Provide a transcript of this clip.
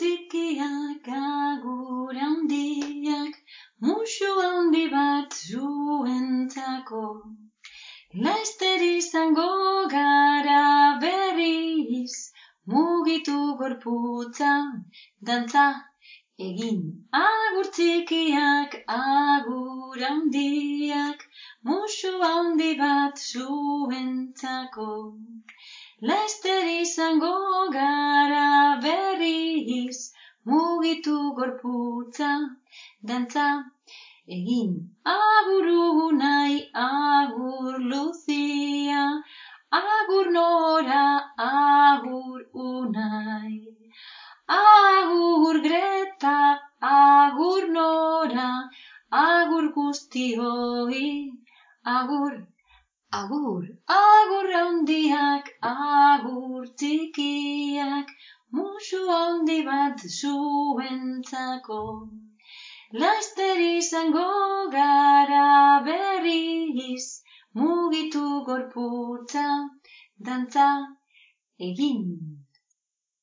txikiak, agur handiak, musu handi bat zuentzako. Laster izango gara berriz, mugitu gorputza, dantza egin. Agur txikiak, agur handiak, musu handi bat zuentzako. Laster izango gara berriz, mugitu gorputza, dantza egin. Agur Unai, agur Lucia, agur Nora, agur Unai. Agur Greta, agur Nora, agur guztioi, agur, agur. Agur handiak, agur txikiak, musu handi bat zuentzako. Laster izango gara berriz, mugitu gorputza, dantza egin.